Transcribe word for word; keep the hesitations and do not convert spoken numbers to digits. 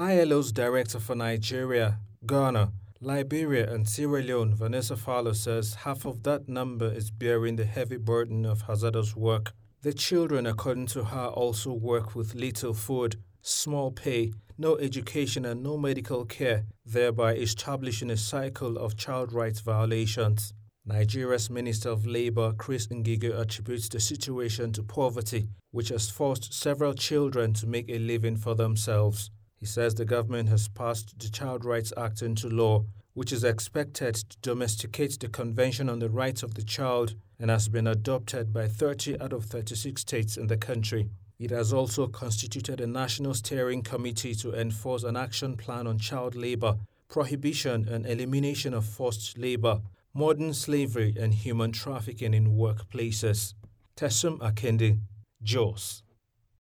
I L O's Director for Nigeria, Ghana, Liberia and Sierra Leone, Vanessa Fallow, says half of that number is bearing the heavy burden of hazardous work. The children, according to her, also work with little food, small pay, no education and no medical care, thereby establishing a cycle of child rights violations. Nigeria's Minister of Labour, Chris Ngige, attributes the situation to poverty, which has forced several children to make a living for themselves. He says the government has passed the Child Rights Act into law, which is expected to domesticate the Convention on the Rights of the Child and has been adopted by thirty out of thirty-six states in the country. It has also constituted a National Steering Committee to enforce an action plan on child labor, prohibition and elimination of forced labor, modern slavery and human trafficking in workplaces. Tesum Akende, Jos.